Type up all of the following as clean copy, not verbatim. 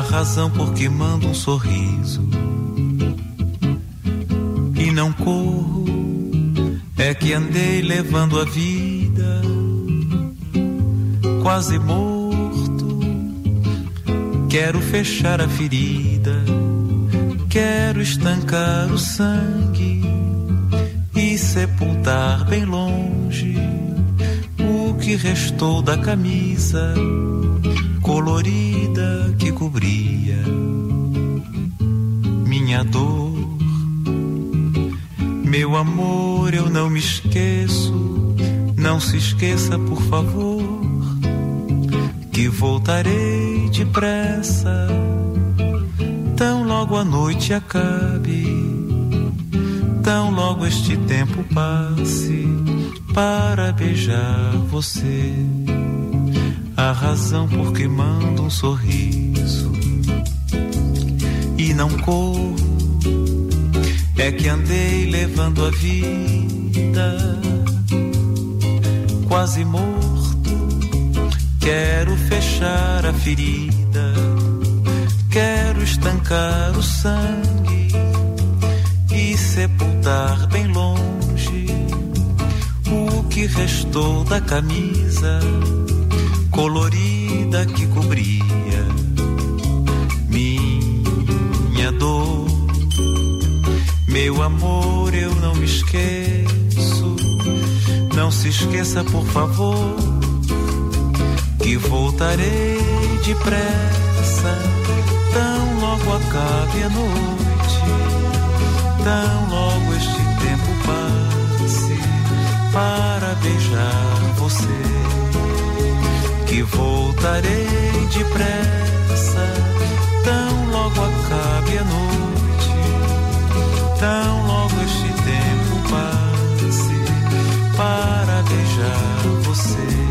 razão por que mando um sorriso e não corro é que andei levando a vida quase morto. Quero fechar a ferida, quero estancar o sangue e sepultar bem longe o que restou da camisa colorida que cobria minha dor. Meu amor, eu não me esqueço, não se esqueça, por favor, que voltarei depressa, tão logo a noite acabe, tão logo este tempo passe, para beijar você. A razão por que mando um sorriso e não corro é que andei levando a vida quase morto. Quero fechar a ferida, quero estancar o sangue e sepultar bem longe o que restou da camisa colorida que cobria minha dor. Meu amor, eu não me esqueço, não se esqueça, por favor, que voltarei depressa, tão logo acabe a noite, tão logo este tempo passe, para beijar você. Que voltarei depressa, tão logo acabe a noite, tão logo este tempo passe, para beijar você.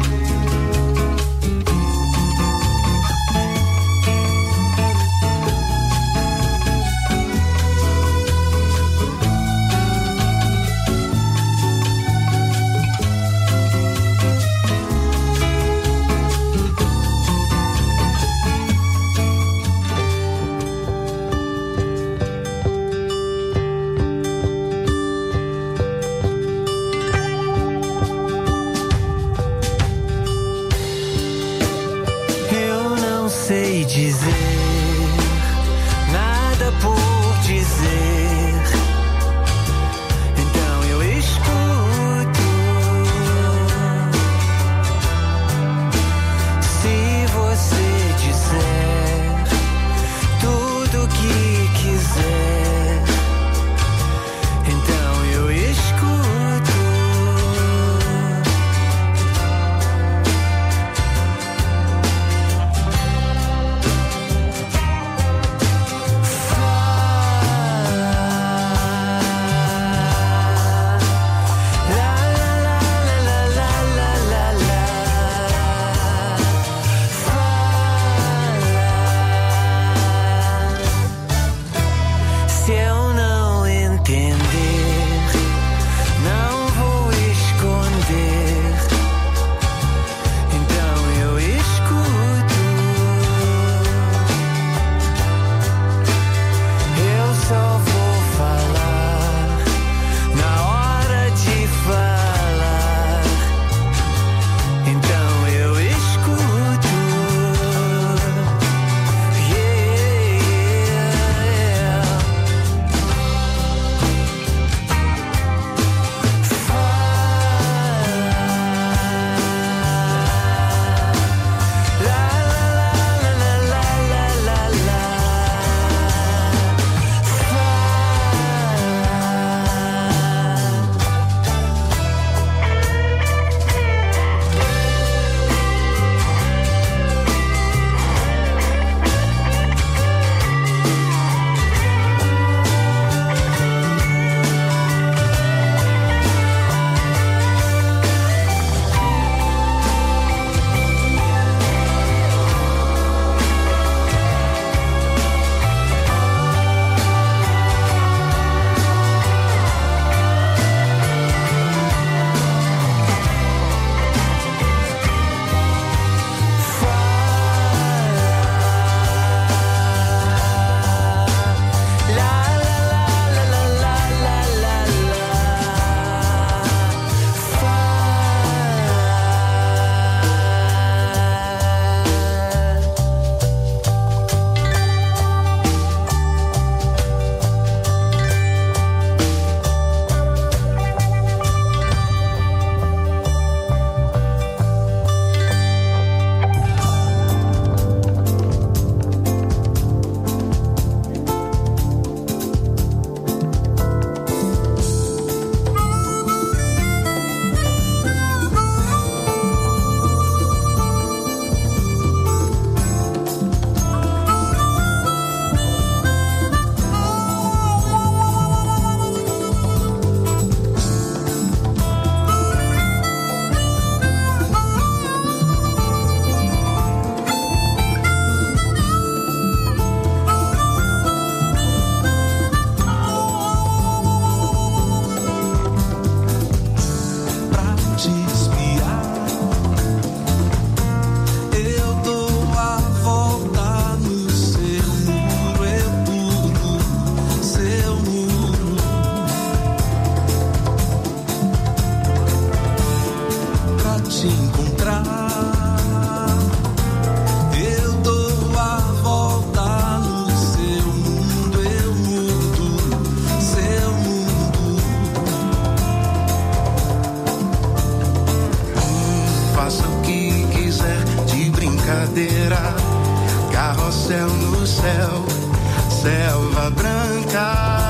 carrossel no céu, selva branca.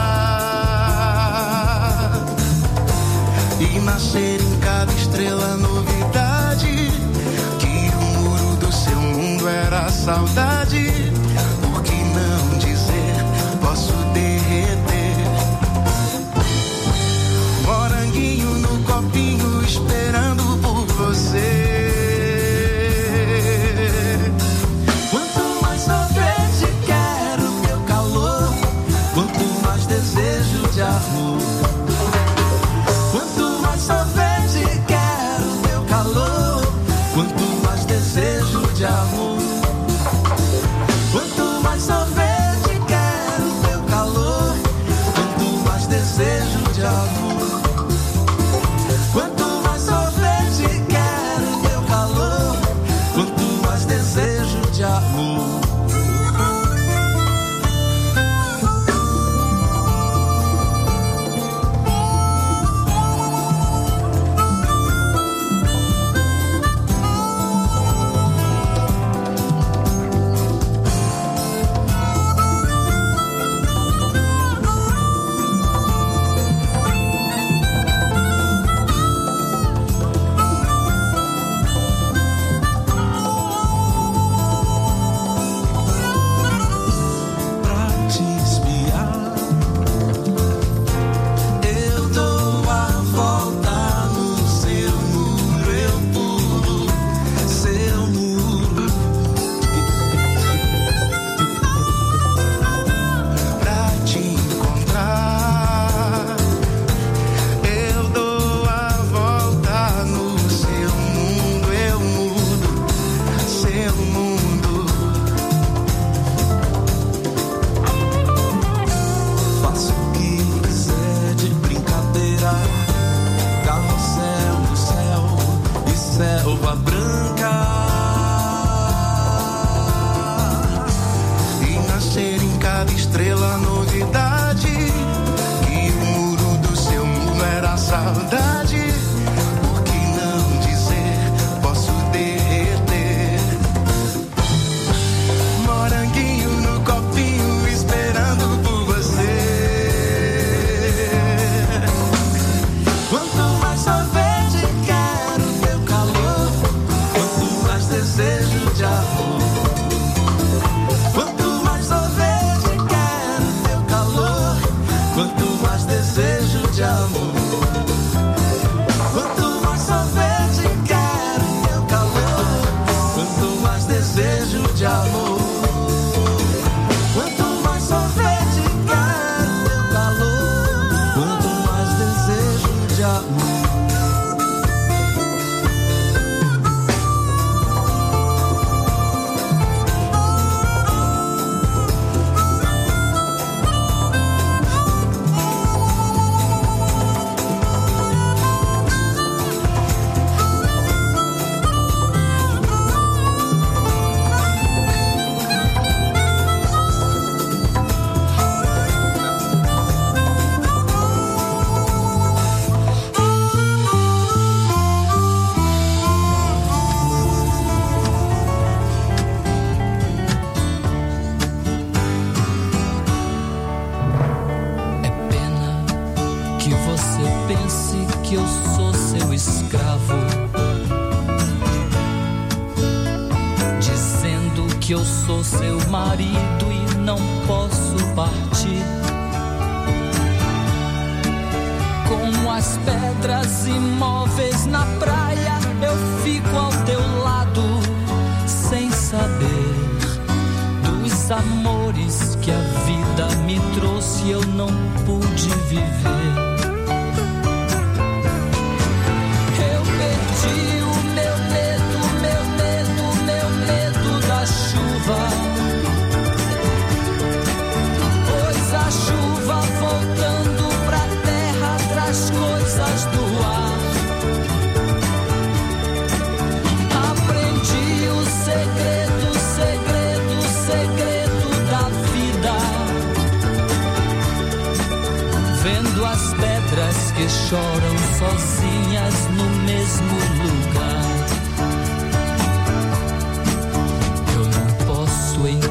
E nascer em cada estrela novidade, que o muro do seu mundo era saudade. Por que não dizer, posso derreter? Moranguinho no copinho esperando por você. Quanto mais sorvete quero teu calor, quanto mais desejo de amor. Quanto mais sorvete quero teu calor, quanto mais desejo de amor. Quanto mais sorvete quero teu calor, quanto mais desejo de amor. Quanto mais sorvete quero teu calor, quanto mais desejo de amor. que choram sozinhas no mesmo lugar. Eu não posso entender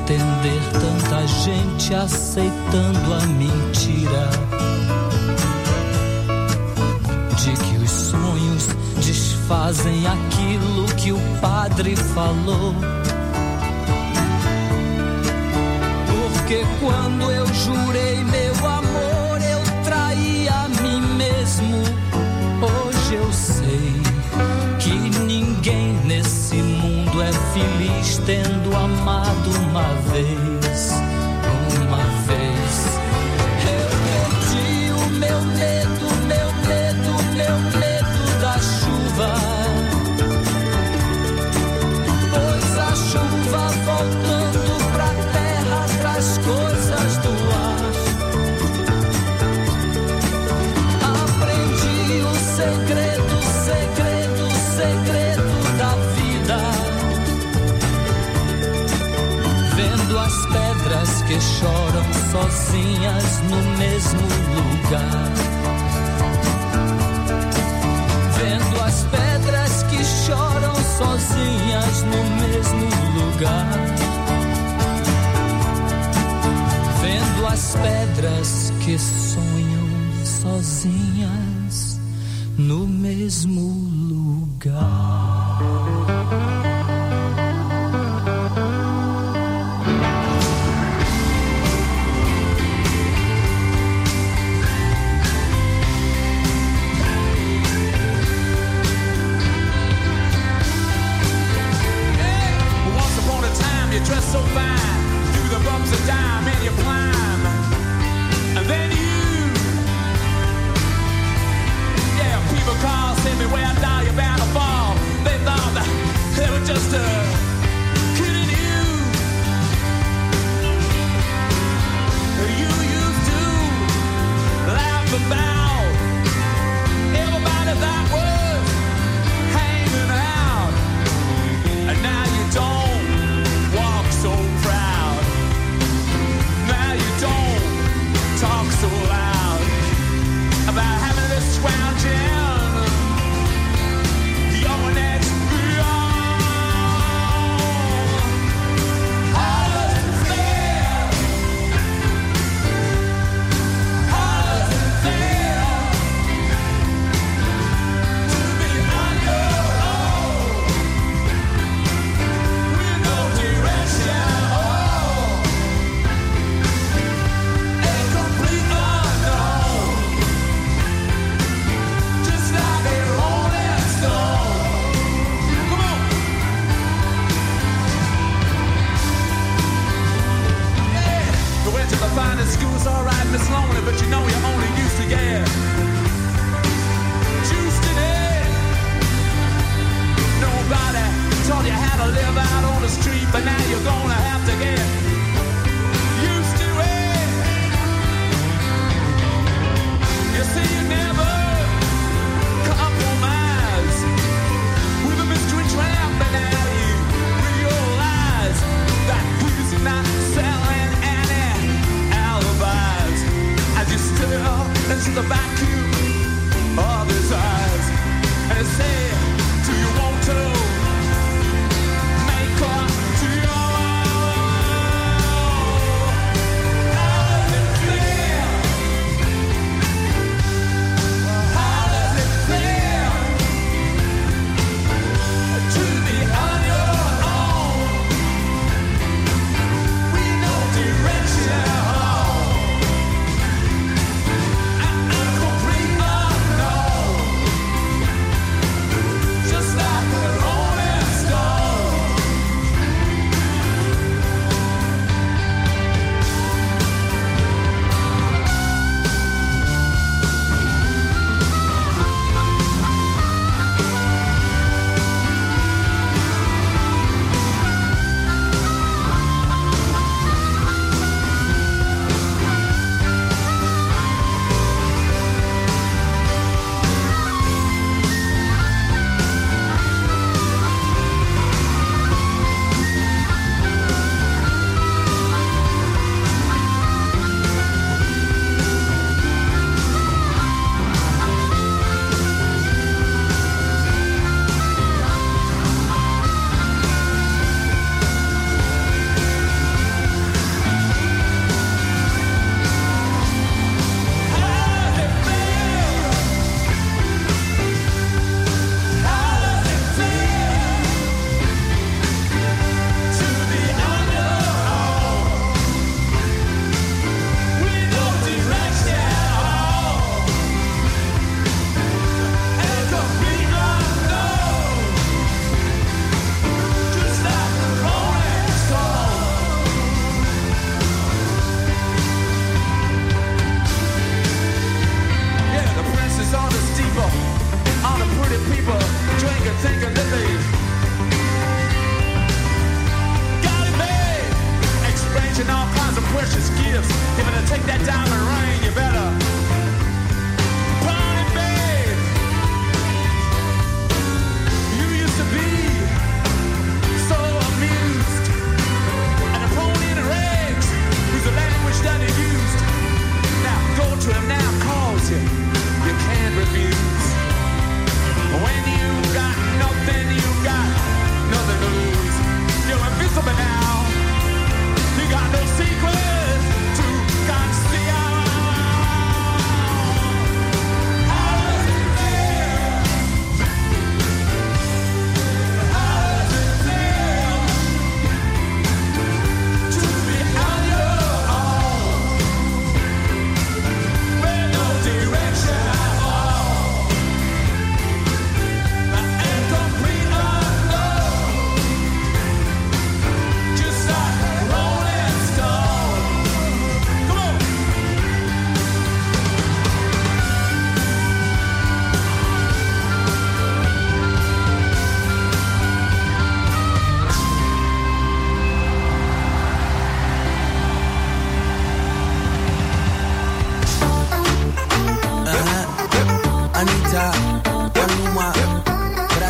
entender tanta gente aceitando a mentira de que os sonhos desfazem aquilo que o padre falou. Porque quando eu jurei meu amor, eu traí a mim mesmo. Hoje eu sei que ninguém nesse mundo é feliz tendo amado uma vez. Uma vez. Eu perdi o meu medo, meu medo, meu medo da chuva. Pois a chuva voltando pra terra traz coisas do ar. Aprendi o segredo, segredo, segredo da vida. Vendo as pedras que choram sozinhas no mesmo lugar. Vendo as pedras que choram sozinhas no mesmo lugar. Vendo as pedras que sonham sozinhas no mesmo lugar. You dress so fine, through the bumps of time and you climb. And then yeah, people call, say me where down you're bound to fall. They thought that they were just kidding you. You used to laugh about everybody that was hanging out. And now you don't so proud. Now you don't talk so loud about having this scrounging your next beyond.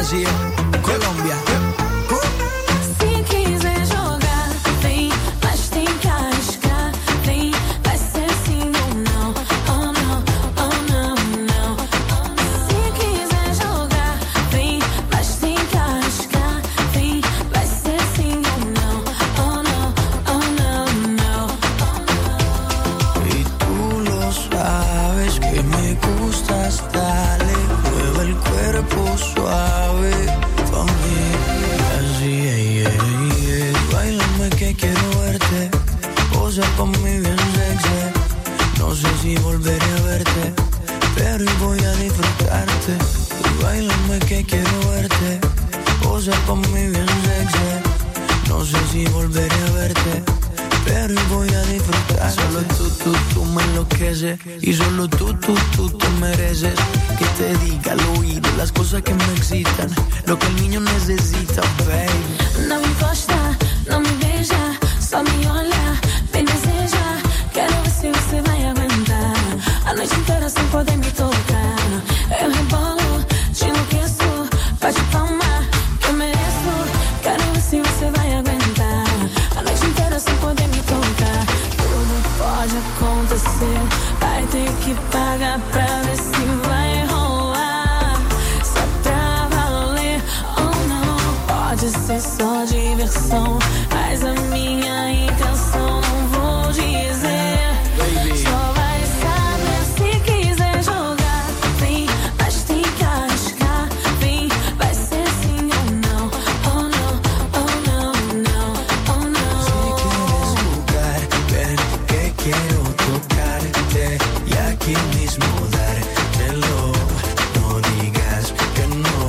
Brasil, Colômbia. Se quiser jogar, vem, mas tem que arriscar. Vem, vai ser sim ou não. Oh não, oh não, não. Se quiser jogar, vem, mas tem que arriscar. Vem, vai ser sim ou não. Oh não, oh não, não. Y tú lo sabes que me gustas, dale, mueve el cuerpo suave pa' mí, así, Báilame que quiero verte, posa pa' mí bien sexy. No sé si volveré a verte, pero hoy voy a disfrutarte. Báilame que quiero verte, posa pa' mí bien sexy. No sé si volveré a verte, pero hoy voy a disfrutar. Solo tú me enloqueces. Y solo tú te mereces que te diga al oído las cosas que me excitan, lo que el niño necesita, baby. Não me encosta, não me beija, só me olha, bem deseja. Quero ver se você vai aguentar a noite inteira sem poder me tocar. Eu rebolo, te enlouqueço, bate palma, que eu mereço. Quero ver se você vai aguentar a noite inteira sem poder me tocar. Tudo pode acontecer, vai ter que pagar pra ver se vai rolar. Se é pra valer ou não, pode ser só diversão, mas a minha intenção não vou dizer. Só vai saber se quiser jogar. Vem, mas tem que arriscar. Vem, vai ser sim ou não. Oh não, oh não, não, oh não. Si quieres jugar, ven que quiero tocarte y aquí mismo dártelo. No digas que no.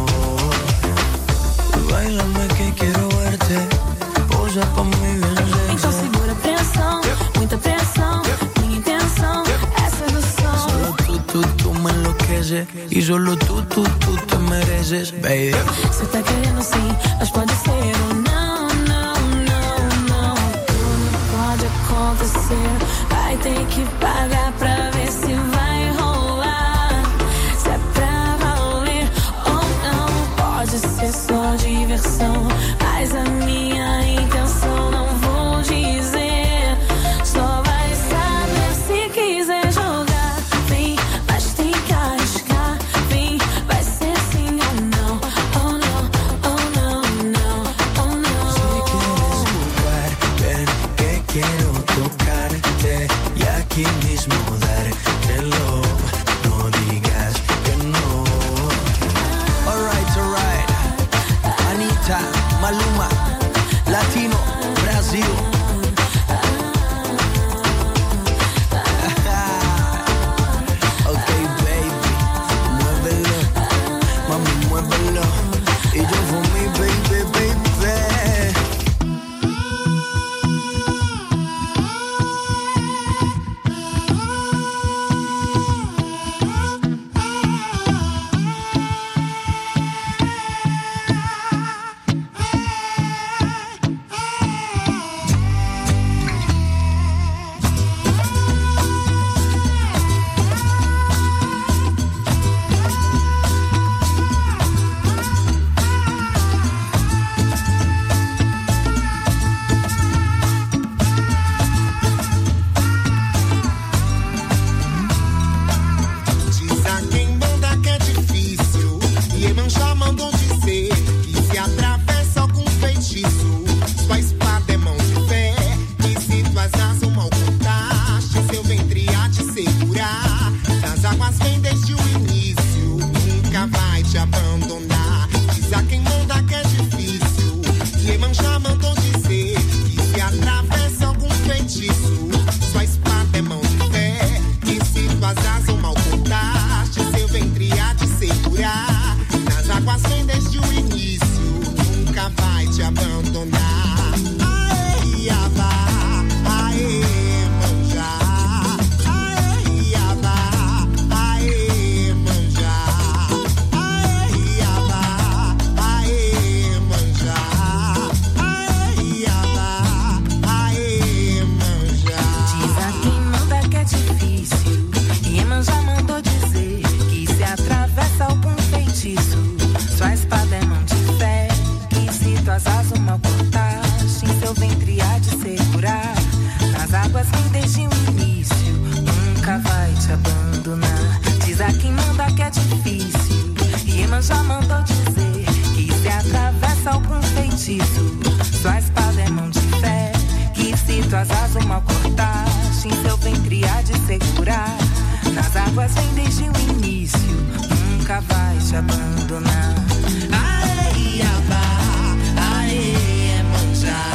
Báilame que quiero verte, posa pa' mí bien Então sexy. segura a pressão, muita pressão. Minha intenção é sedução. Solo tú me enloqueces. Y solo tú te mereces, baby. Cê tá querendo sim, mas pode ser ou não, não, não, não. Tudo pode acontecer, vai ter que pagar pra ver se vai rolar. Se é pra valer ou não, pode ser só diversão, mas a minha intenção não vou dizer. Só vai saber se quiser jogar. Vem, mas tem que arriscar. Vem, vai ser sim ou não. Oh não, oh não, não, oh não. Si quieres jugar, ven que quiero tocarte y aquí mismo dártelo. No digas que no. Alright, Anita, Maluma, Latino, Brasil. Ok, baby, muévelo, mami, muévelo. Y yo for me, baby, baby. Diz a quem manda que é difícil. Iemanjá mandou dizer que se atravessa algum feitiço, sua espada é mão de fé. E se tuas asas mal contaste, seu ventre há de segurar. Das águas vem desde o início, nunca vai te abandonar. Diz a quem manda que é difícil. Iemanjá mandou dizer que se atravessa algum feitiço, sua espada é mão de fé. E se tuas asas mal contaste, seu ventre há de segurar. Nas águas vem desde o início, nunca vai te abandonar. Aê, Iabá, aê, Manjá. Aê, Iabá, aê, Manjá. Aê, Iabá, aê, Manjá. Aê, Iabá, aê, Manjá. Diz a quem manda que é difícil. Iemanjá mandou dizer que se atravessa algum feitiço, sua espada é mão feitiço. Sua espada é mão de fé, que se tuas asas mal cortaste, em seu ventre há de segurar. Nas águas vem desde o início, nunca vai te abandonar. Aê, Iabá, aê, Iemanjá.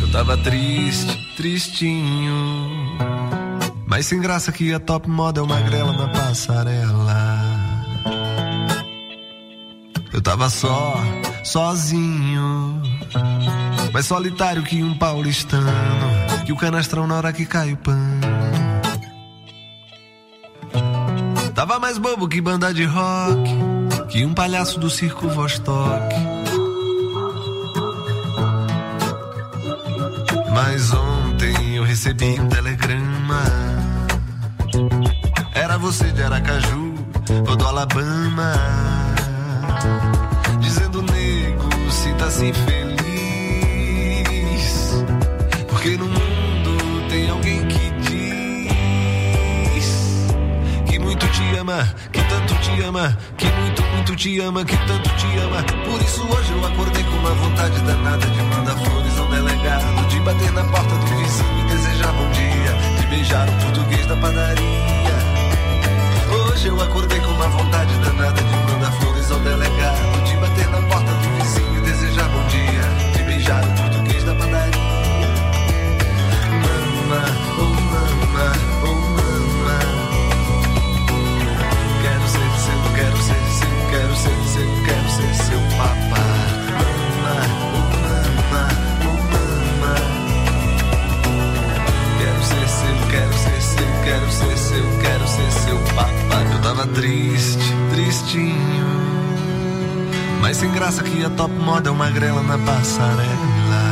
Eu tava triste, tristinho, mas sem graça que a top model magrela na passarela. Eu tava sozinho, mais solitário que um paulistano, que o canastrão na hora que cai o pano. Tava mais bobo que banda de rock, que um palhaço do circo Vostok. Mas ontem eu recebi um telegrama, era você de Aracaju ou do Alabama, dizendo: nego, sinta-se feliz, porque no mundo tem alguém que diz que muito te ama, que tanto te ama, que muito, muito te ama, que tanto te ama. Por isso hoje eu acordei com uma vontade danada de mandar flores ao delegado, de bater na porta do vizinho e desejar bom dia, de beijar o português da padaria. Hoje eu acordei com uma vontade danada de mandar flores ao delegado, de bater na porta do vizinho e desejar bom dia, de beijar o português da padaria. Mama, oh mama, oh mama, quero ser seu, quero ser seu, quero ser seu, quero ser seu papá. Mama, oh mama, oh mama, quero ser seu, quero ser seu, quero ser seu, quero ser seu papá. Eu tava triste, tristinho, mas sem graça que a top model magrela na passarela.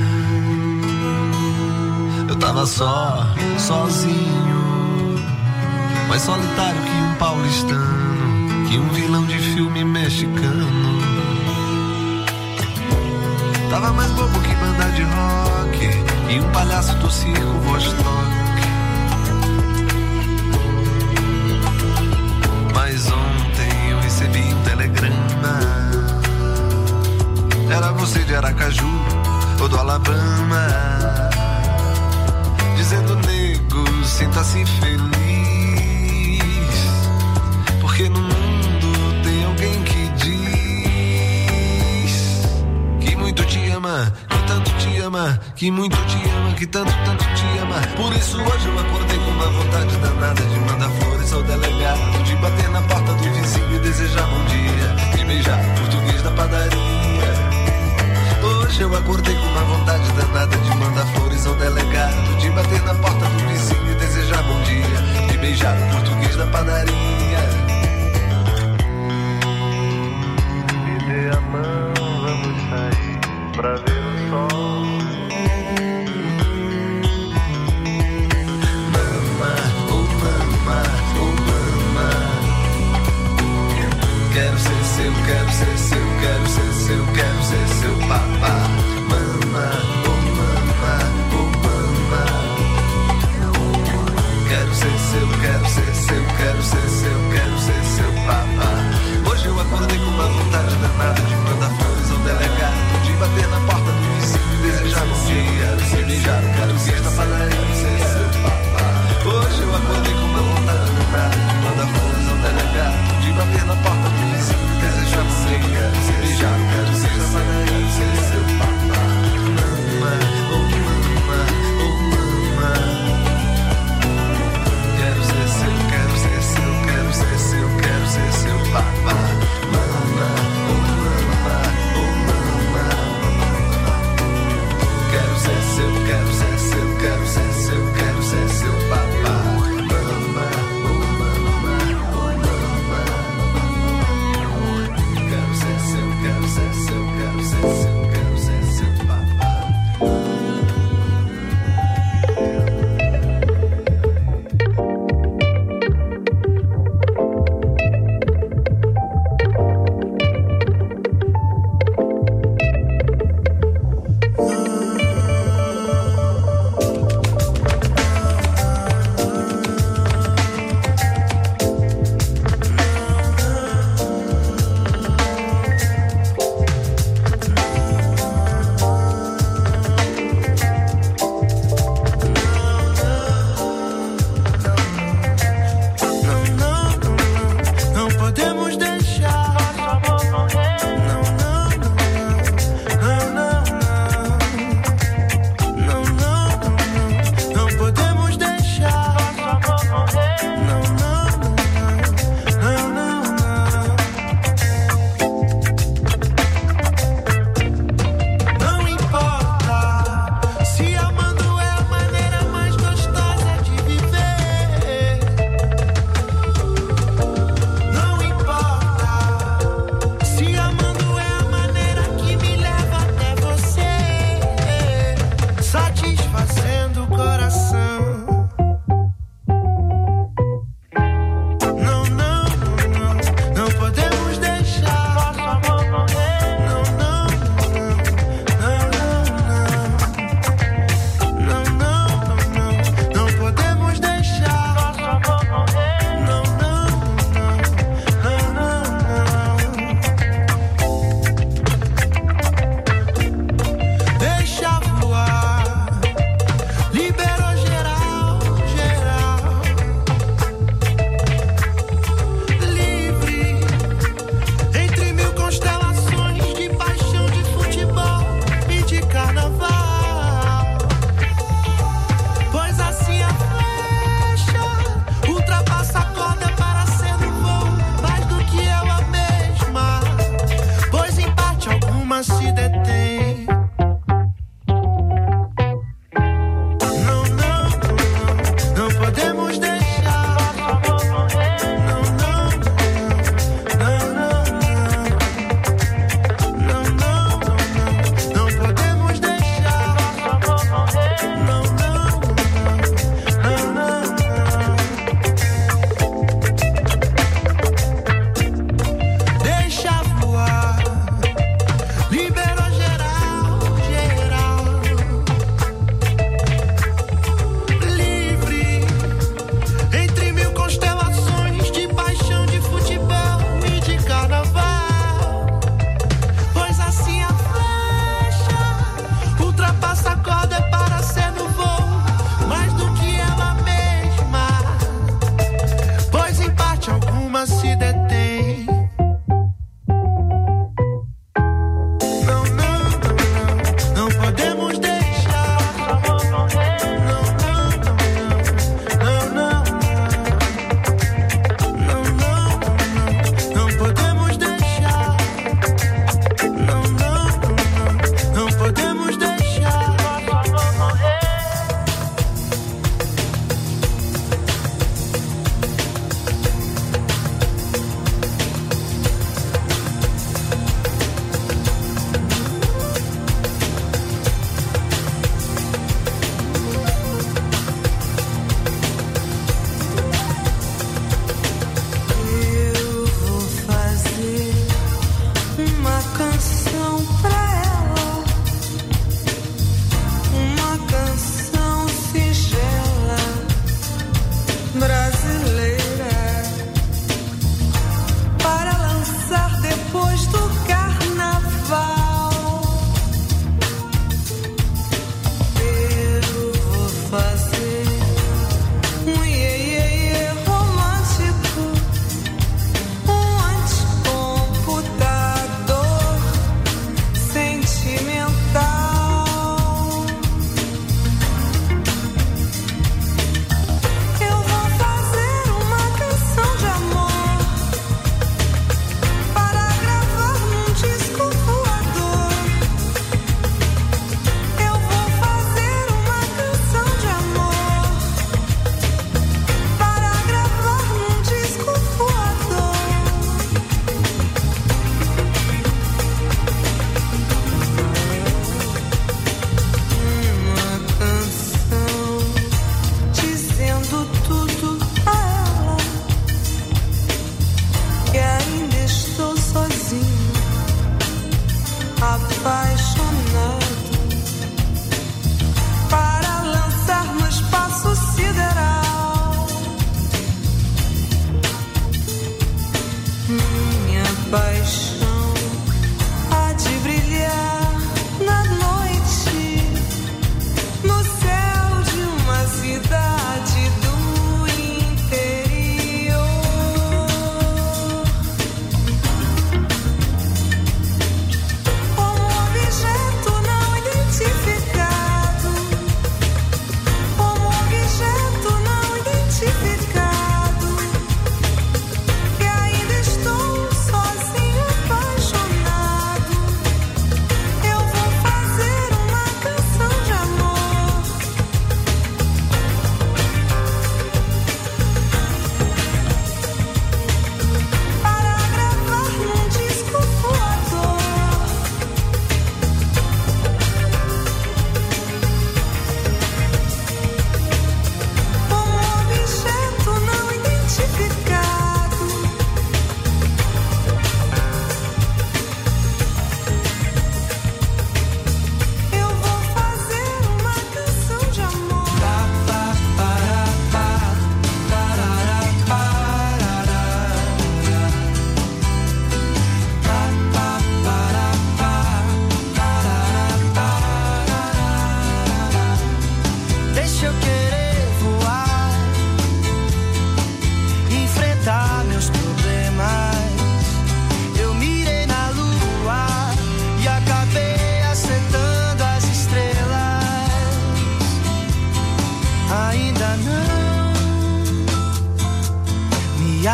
Eu tava sozinho, mais solitário que um paulistano, que um vilão de filme mexicano. Tava mais bobo que banda de rock e um palhaço do circo Vostok. Mas ontem eu recebi um telegrama, era você de Aracaju ou do Alabama, dizendo: nego, sinta-se feliz, porque no mundo tem alguém que diz que muito te ama, que tanto te ama, que muito te ama, que tanto, tanto te ama. Por isso hoje eu acordei com uma vontade danada de mandar flores ao delegado, de bater na porta do vizinho e desejar bom dia, de beijar o português da padaria. Hoje eu acordei com uma vontade danada de mandar flores ao delegado, de bater na porta do vizinho e desejar bom dia, de beijar o português da padaria. Me dê a mão, vamos sair pra ver o sol. Mama, oh mama, oh mama, quero ser seu, quero ser seu, quero ser seu, quero ser seu papá. Mama, oh mama, oh mama, quero ser seu, quero ser seu, quero ser seu, quero ser seu papá. Hoje eu acordei com uma vontade danada de mandar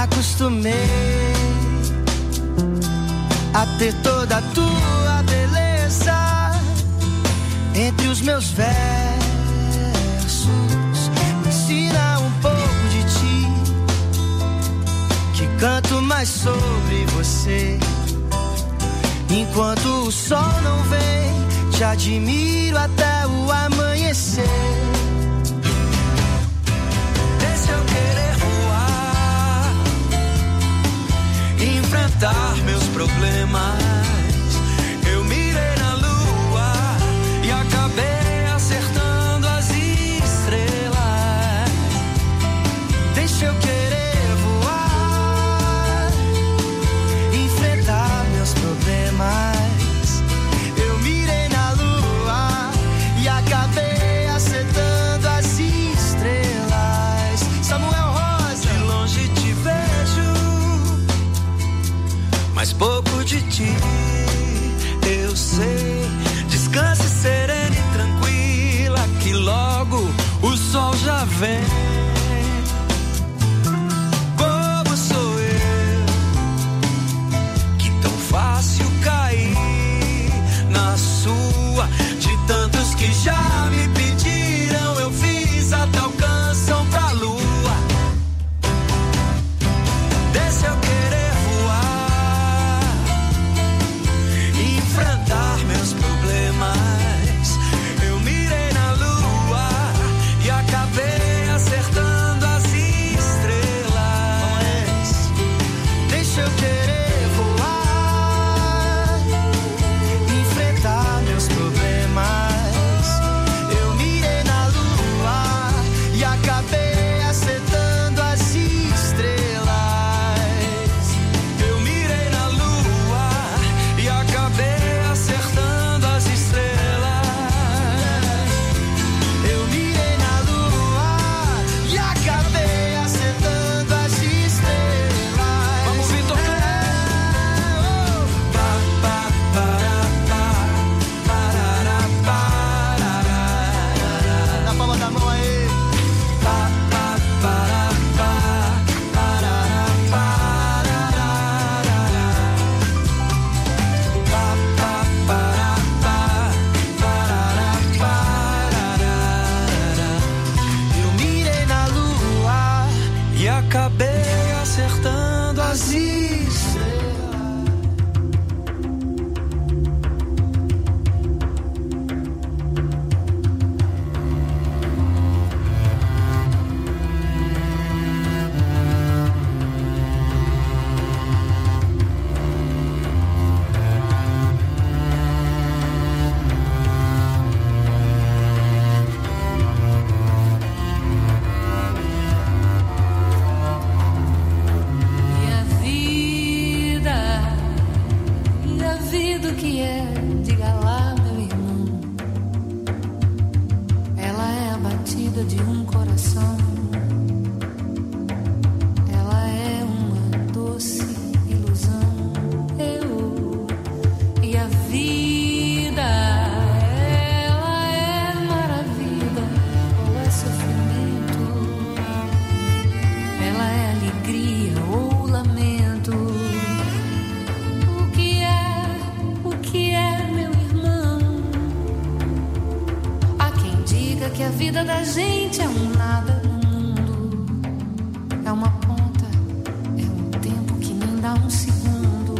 acostumei a ter toda a tua beleza entre os meus versos. Me ensina um pouco de ti, que canto mais sobre você. Enquanto o sol não vem, te admiro até o amanhecer. Deixa eu querer voar, enfrentar meus problemas. Eu mirei na lua e acabei acertando as estrelas. Deixa eu querer voar, enfrentar meus problemas. Eu mirei na lua e acabei acertando as estrelas. Samuel Rosa, de longe te vejo, mas pouco de ti eu sei. Descanse serena e tranquila, que logo o sol já vem. Bobo sou eu, que tão fácil cair na sua. De tantos que já me pediram, eu fiz até o canção pra lua. Deixa eu querer voar, enfrentar meus problemas. Eu mirei na lua e acabei acertando as estrelas. Deixa eu querer voar, enfrentar meus problemas. Eu mirei na lua e acabei acertando as estrelas. Eu mirei na lua e acabei acertando as estrelas. Eu mirei na lua e acabei acertando as estrelas. Vamos, Vitor. Na palma da mão aí. Eu mirei na lua e acabei acertando as estrelas. E a vida o que é? Diga lá, meu irmão. Ela é a batida de um coração. Ela é uma doce ilusão. E a vida, ela é maravilha ou é sofrimento? Ela é alegria ou lamento? O que é, meu irmão? Há quem diga que a vida da gente é um nada no mundo. É uma ponta, é um tempo que nem dá um segundo.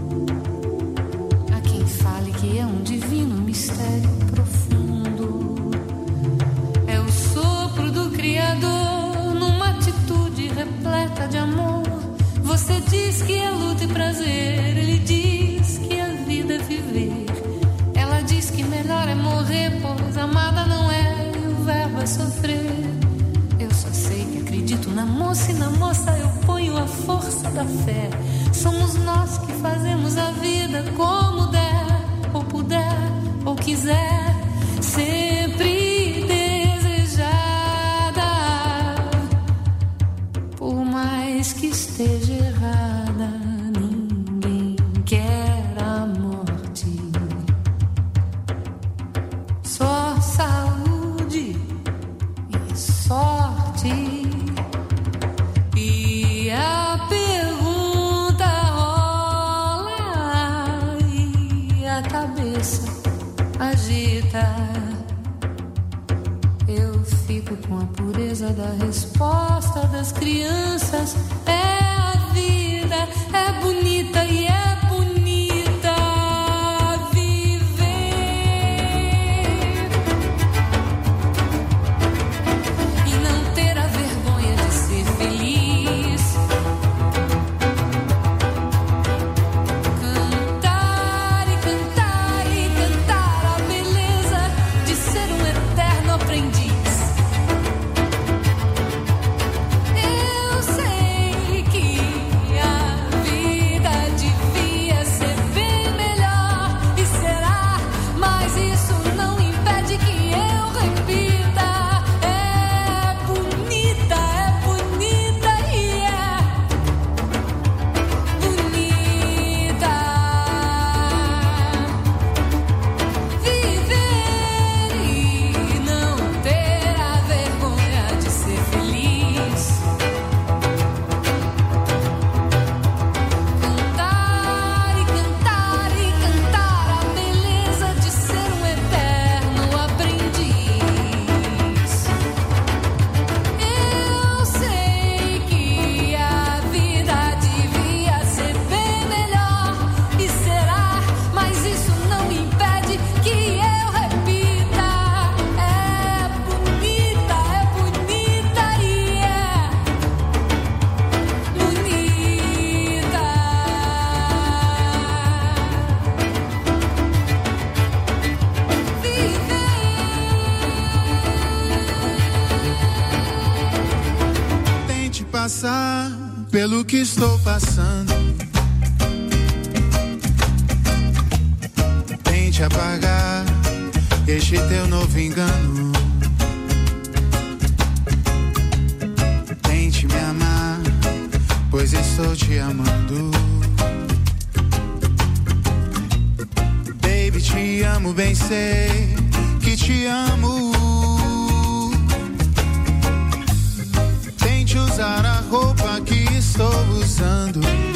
Há quem fale que é um divino mistério profundo. É o sopro do Criador numa atitude repleta de amor. Você diz que é luta e prazer, ele diz que a vida é viver. Ela diz que melhor é morrer, pois amada não é e o verbo é sofrer. Eu só sei que acredito na moça e na moça eu ponho a força da fé. Somos nós que fazemos a vida como der, ou puder, ou quiser. Sempre desejada, por mais que esteja errada, ninguém quer a morte. Só saúde e sorte. E a visita. Eu fico com a pureza da resposta das crianças. É a vida, é bonita e é bonita viver. E não ter a vergonha de ser feliz. Cantar e cantar e cantar a beleza de ser um eterno aprendiz. Eu sei que a vida devia ser bem melhor e será, mas isso não impede que eu repita. É bonita e é bonita viver e não ter a vergonha de ser feliz. Cantar e cantar e cantar a beleza de ser um eterno aprendiz. Eu sei que a vida devia ser bem melhor e será, mas isso não impede que eu repita. É bonita e é bonita. Tente passar pelo que estou passando. Tente apagar este teu novo engano. Tente me amar, pois estou te amando. Baby, te amo, bem sei que te amo. Tente usar a roupa que estou usando.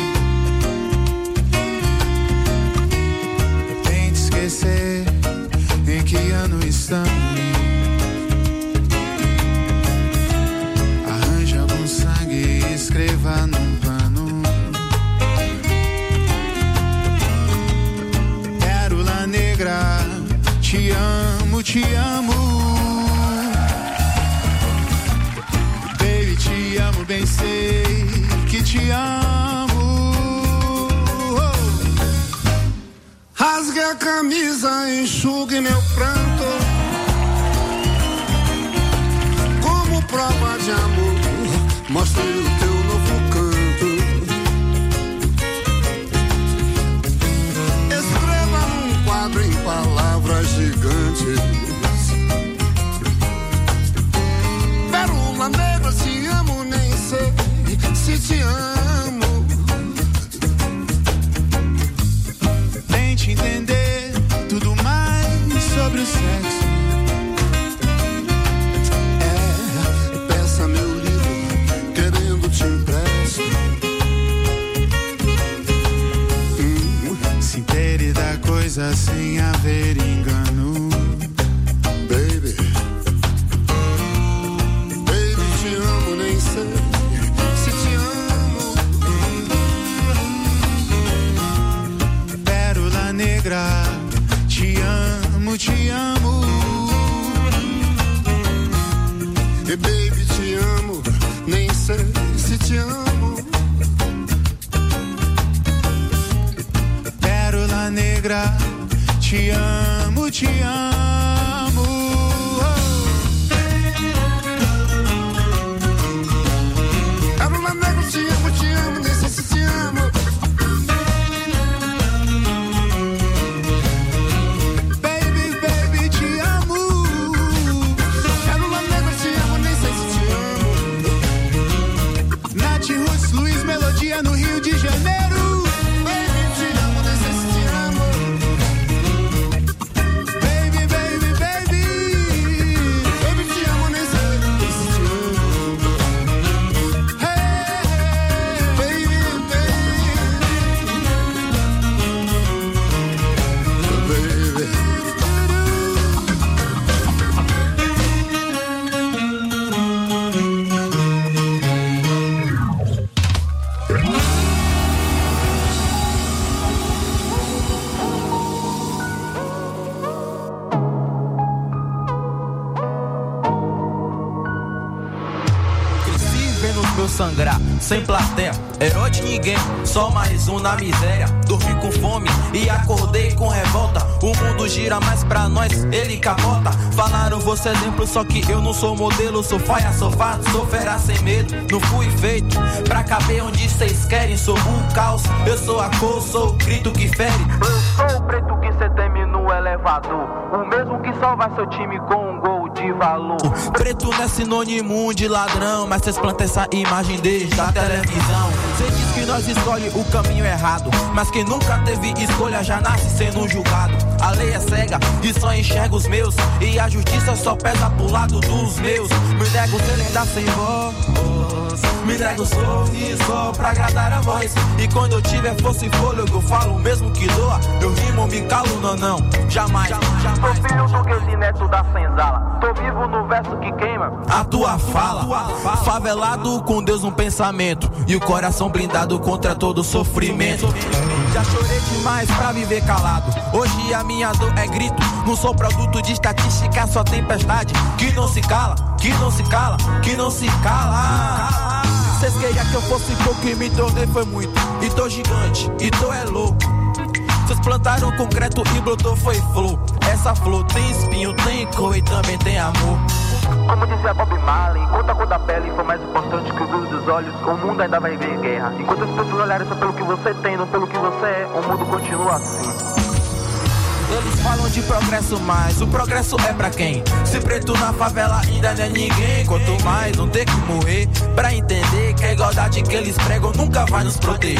Tente esquecer em que ano estamos. Arranje algum sangue e escreva num pano. Pérola negra, te amo, te amo. Baby, te amo, bem sei que te amo. Rasgue a camisa, enxugue meu pranto. Como prova de amor, mostre o teu novo canto. Escreva num quadro em palavras gigantes. Pérola negra, te amo, nem sei se te amo. Tente entender tudo mais sobre o sexo. Peça meu livro, querendo te empresto. Se intere da coisa sem haver engano. Baby, te amo, nem sei se te amo. Pérola negra, te amo, te amo. E baby, te amo, nem sei se te amo. Pérola negra, te amo, te amo. Pérola negra, te amo, nem sei se te amo. Baby, baby, te amo. Pérola negra, te amo, nem sei se te amo. Nath Roots, Luiz Melodia no Rio de Janeiro. Baby, te amo, nem sei se te amo. Baby, baby. eu sangrar, sem plateia, herói de ninguém, só mais um na miséria. Dormi com fome e acordei com revolta. O mundo gira mais pra nós, ele capota. Falaram você é exemplo, só que eu não sou modelo. Sou faia, sou fato, sou fera sem medo. Não fui feito pra caber onde cês querem. Sou um caos, eu sou a cor, sou o grito que fere. Eu sou o preto que cê teme no elevador, o mesmo que salva seu time com um gol de valor. Preto não é sinônimo de ladrão, mas cês plantam essa imagem desde a televisão. Cê diz que nós escolhe o caminho errado, mas quem nunca teve escolha já nasce sendo julgado. A lei é cega e só enxerga os meus, e a justiça só pesa pro lado dos meus. Me nego sem lembrar sem voz, me nego sorriso pra agradar a voz. E quando eu tiver força e fôlego eu falo mesmo que doa. Eu rimo, me calo, não, jamais. Sou filho do Guilherme Neto da Senzala, tô vivo no verso que queima a tua fala. Favelado com Deus um pensamento, e o coração blindado contra todo sofrimento. Já chorei demais pra viver calado, hoje a minha dor é grito. Não sou produto de estatística, só tempestade que não se cala, que não se cala, que não se cala. Cês queriam que eu fosse pouco e me tornei foi muito, e tô gigante, e tô é louco. Cês plantaram concreto e brotou foi flor. Essa flor tem espinho, tem cor e também tem amor. Como dizia Bob Marley, enquanto a cor da pele for mais importante que o brilho dos olhos, o mundo ainda vai ver guerra. Enquanto as pessoas olharem só pelo que você tem, não pelo que você é, o mundo continua assim. Eles falam de progresso, mas o progresso é pra quem? Se preto na favela ainda não é ninguém. Quanto mais não ter que morrer pra entender que a igualdade que eles pregam nunca vai nos proteger.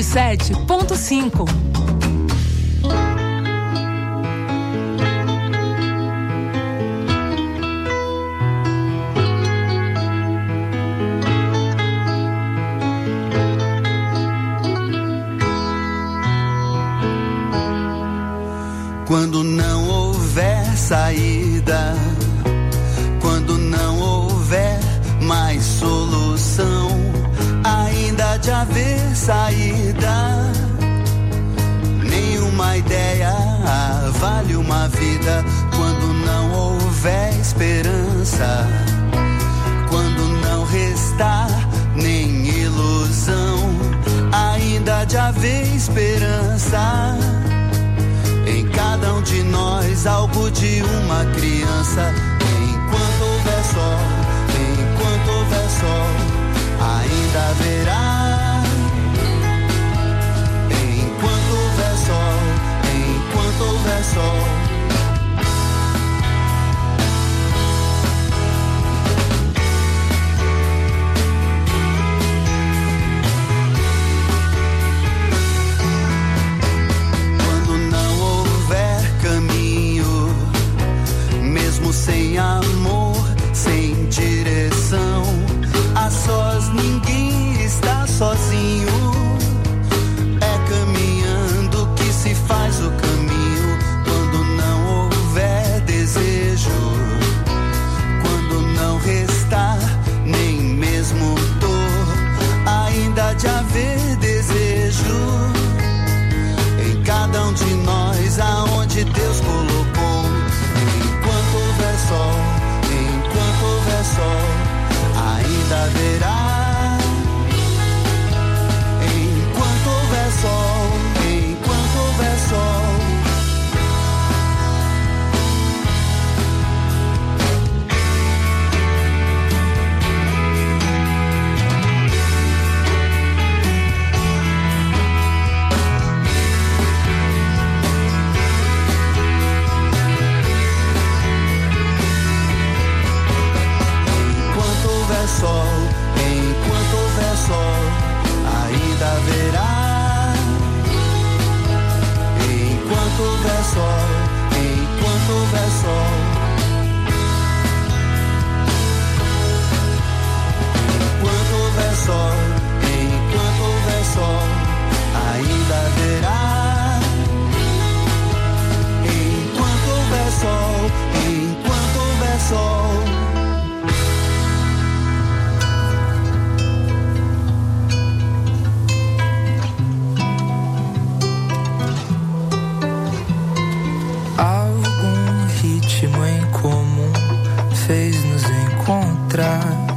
107.5. Quando não houver saída, quando não houver mais solução, ainda de haver saída, nenhuma ideia vale uma vida. Quando não houver esperança, quando não restar nem ilusão, ainda de haver esperança. Em cada um de nós, algo de uma criança. Enquanto houver sol, enquanto houver sol, ainda haverá. Enquanto houver sol, enquanto houver sol. Sem amor, sem direção, a sós ninguém está sozinho. É caminhando que se faz o caminho. Quando não houver desejo, quando não restar nem mesmo dor, ainda de haver desejo. Em cada um de nós, aonde Deus colocou. Enquanto houver sol, ainda haverá. Enquanto houver sol, enquanto houver sol. Sol, enquanto houver sol, ainda haverá. Enquanto houver sol, enquanto houver sol. Enquanto houver sol, enquanto houver sol, ainda haverá. Enquanto houver sol, enquanto houver sol. Algum ritmo em comum fez nos encontrar.